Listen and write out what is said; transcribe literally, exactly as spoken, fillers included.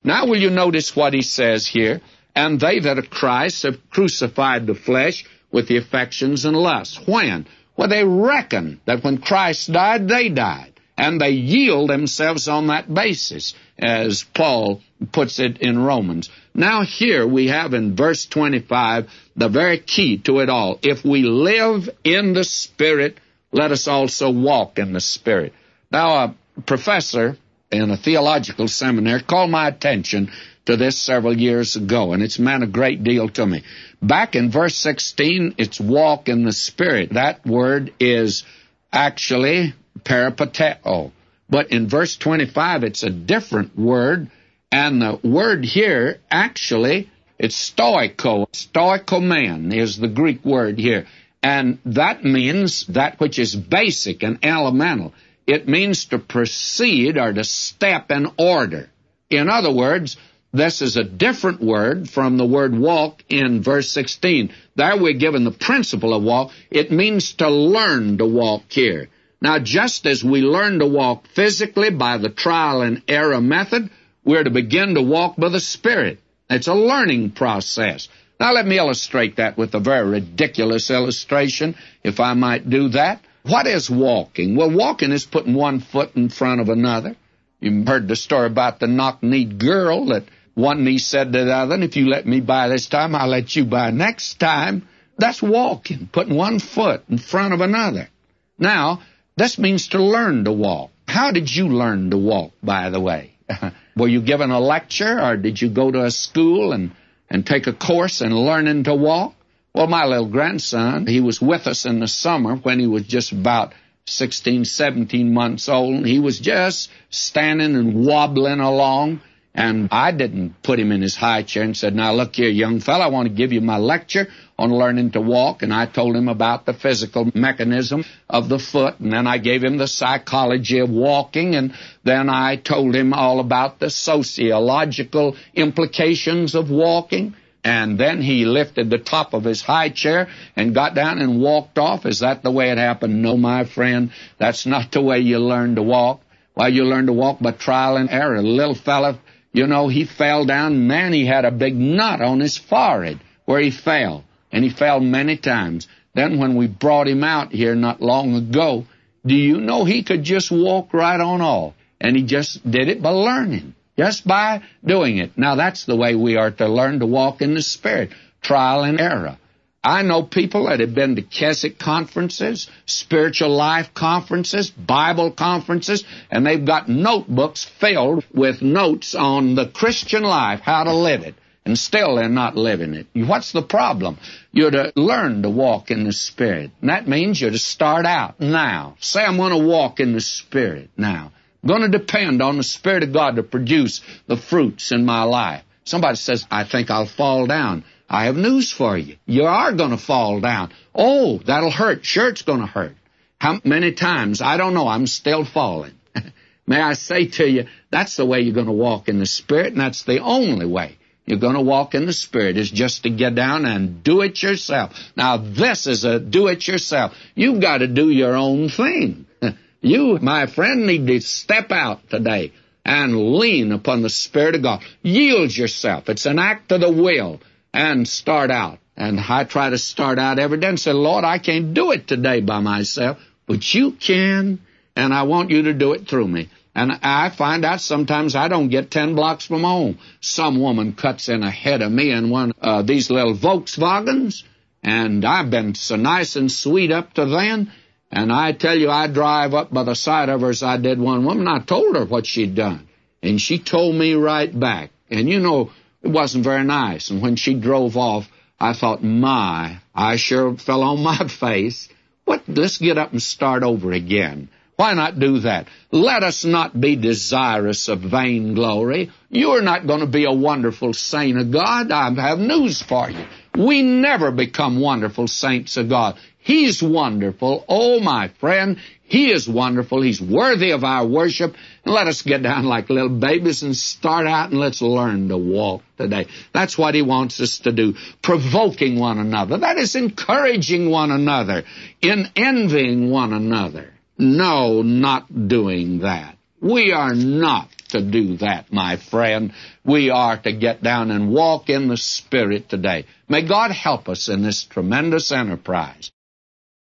Now will you notice what he says here? And they that are Christ have crucified the flesh with the affections and lusts. When? Well, they reckon that when Christ died, they died. And they yield themselves on that basis, as Paul puts it in Romans. Now here we have in verse twenty-five the very key to it all. If we live in the Spirit, let us also walk in the Spirit. Now, a professor in a theological seminary called my attention to this several years ago, and it's meant a great deal to me. Back in verse sixteen, it's walk in the Spirit. That word is actually peripateo. But in verse twenty-five, it's a different word, and the word here, actually, it's stoiko. Stoikomen is the Greek word here, and that means that which is basic and elemental. It means to proceed or to step in order. In other words, this is a different word from the word walk in verse sixteen. There we're given the principle of walk. It means to learn to walk here. Now, just as we learn to walk physically by the trial and error method, we're to begin to walk by the Spirit. It's a learning process. Now, let me illustrate that with a very ridiculous illustration, if I might do that. What is walking? Well, walking is putting one foot in front of another. You've heard the story about the knock-kneed girl that one knee said to the other, and if you let me by this time, I'll let you by next time. That's walking, putting one foot in front of another. Now, this means to learn to walk. How did you learn to walk, by the way? Were you given a lecture, or did you go to a school and, and take a course in learning to walk? Well, my little grandson, he was with us in the summer when he was just about sixteen, seventeen months old. He was just standing and wobbling along, and I didn't put him in his high chair and said, now, look here, young fella, I want to give you my lecture on learning to walk. And I told him about the physical mechanism of the foot, and then I gave him the psychology of walking, and then I told him all about the sociological implications of walking. And then he lifted the top of his high chair and got down and walked off. Is that the way it happened? No, my friend, that's not the way you learn to walk. Well, you learn to walk by trial and error. The little fella, you know, he fell down, and man, he had a big knot on his forehead where he fell, and he fell many times. Then when we brought him out here not long ago, do you know he could just walk right on off? And he just did it by learning. Just by doing it. Now, that's the way we are to learn to walk in the Spirit, trial and error. I know people that have been to Keswick conferences, spiritual life conferences, Bible conferences, and they've got notebooks filled with notes on the Christian life, how to live it, and still they're not living it. What's the problem? You're to learn to walk in the Spirit, and that means you're to start out now. Say, I'm going to walk in the Spirit now. I'm going to depend on the Spirit of God to produce the fruits in my life. Somebody says, I think I'll fall down. I have news for you. You are going to fall down. Oh, that'll hurt. Sure, it's going to hurt. How many times? I don't know. I'm still falling. May I say to you, that's the way you're going to walk in the Spirit, and that's the only way you're going to walk in the Spirit, is just to get down and do it yourself. Now, this is a do-it-yourself. You've got to do your own thing. You, my friend, need to step out today and lean upon the Spirit of God. Yield yourself. It's an act of the will. And start out. And I try to start out every day and say, Lord, I can't do it today by myself, but you can, and I want you to do it through me. And I find out sometimes I don't get ten blocks from home. Some woman cuts in ahead of me in one of uh, these little Volkswagens, and I've been so nice and sweet up to then. And I tell you, I drive up by the side of her as I did one woman. I told her what she'd done, and she told me right back. And, you know, it wasn't very nice. And when she drove off, I thought, my, I sure fell on my face. What? Let's get up and start over again. Why not do that? Let us not be desirous of vainglory. You're not going to be a wonderful saint of God. I have news for you. We never become wonderful saints of God. He's wonderful. Oh, my friend, He is wonderful. He's worthy of our worship. And let us get down like little babies and start out, and let's learn to walk today. That's what He wants us to do. Provoking one another. That is encouraging one another. In envying one another. No, not doing that. We are not to do that, my friend. We are to get down and walk in the Spirit today. May God help us in this tremendous enterprise.